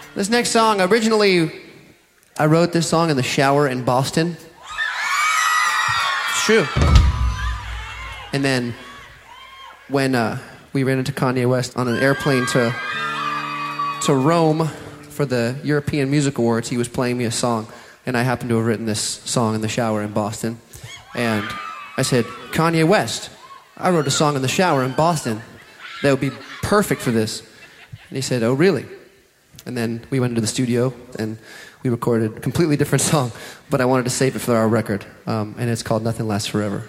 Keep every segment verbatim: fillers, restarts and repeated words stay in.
This next song, originally, I wrote this song in the shower in Boston. It's true. And then when uh, we ran into Kanye West on an airplane to to Rome for the European Music Awards, he was playing me a song, and I happened to have written this song in the shower in Boston. And I said, Kanye West, I wrote a song in the shower in Boston that would be perfect for this. And he said, oh, really? And then we went into the studio, and we recorded a completely different song, but I wanted to save it for our record, um, and it's called Nothing Lasts Forever.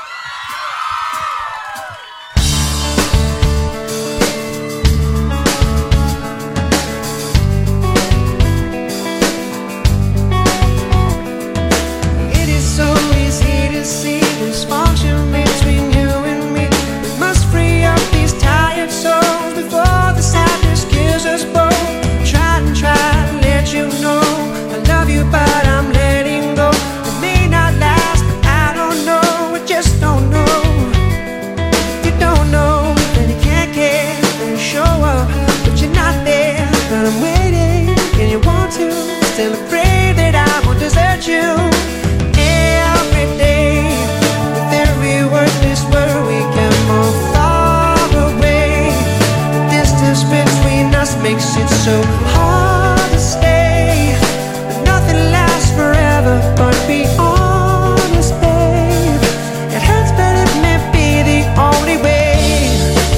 Makes it so hard to stay. Nothing lasts forever, but be honest, babe. It hurts, but it may be the only way.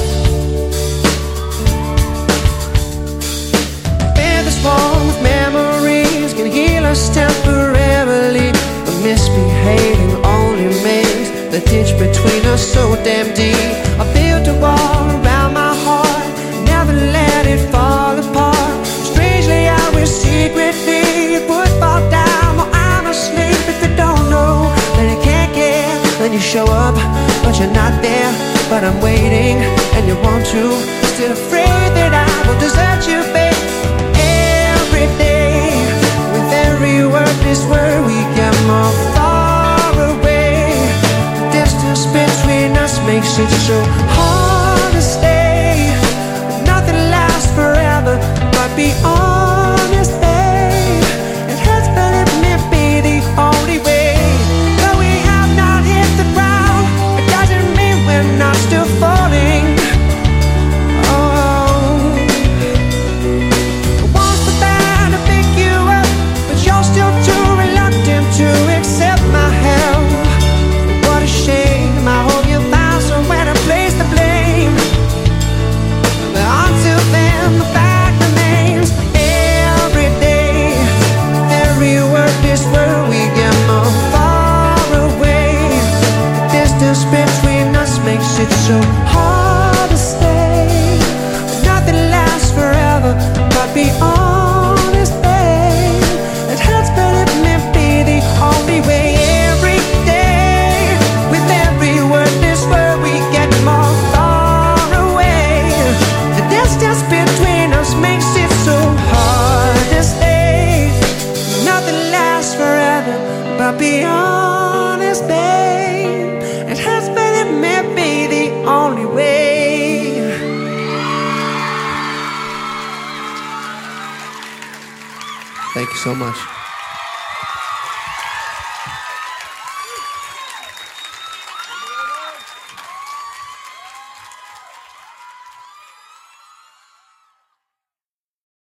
Bear this wall of memories can heal us temporarily, but misbehaving only makes the ditch between us so damn deep. I built a wall around my heart, never let it fall apart. Strangely, I wish secretly it would fall down while I'm asleep. If you don't know, then you can't get. Then you show up, but you're not there. But I'm waiting, and you want to. Still afraid that I will desert you, babe. Every day, with every word, this word we get more far away. The distance between us makes it so hard to stay. Nothing lasts forever, but be honest, babe. It hurts, but it may be the only way. Though we have not hit the ground, it doesn't mean we're not still falling. Oh, I want so bad to pick you up, but you're still too reluctant to accept my help. What a shame, I hope you found somewhere to place the blame. But until then, the fact remains. Every day, every word is where we get more far away. The distance between us makes it so hard to stay. But nothing lasts forever, but be honest, babe. It hurts, but it may be the only way. Every day, with every word is where we get more far away. The distance between us makes it so hard to stay. Nothing lasts forever, but be honest, babe. It hurts, but it may be the only way. Thank you so much.